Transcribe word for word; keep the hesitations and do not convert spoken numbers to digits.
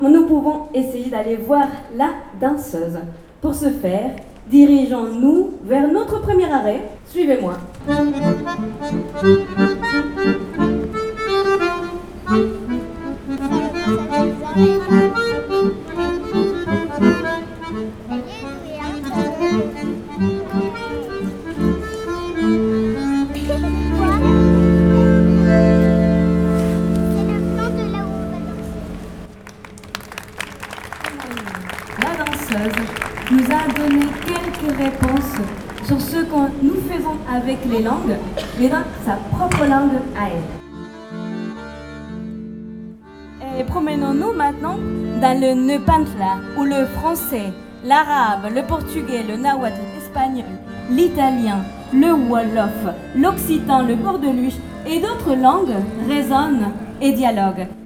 Nous pouvons essayer d'aller voir la danseuse. Pour ce faire, dirigeons-nous vers notre premier arrêt. Suivez-moi. La danseuse nous a donné quelques réponses sur ce que nous faisons avec les langues, mais dans sa propre langue à elle. Et promenons-nous maintenant dans le Nepantla, où le français, l'arabe, le portugais, le nahuatl, l'espagnol, l'italien, le wolof, l'occitan, le bordeluche et d'autres langues résonnent et dialoguent.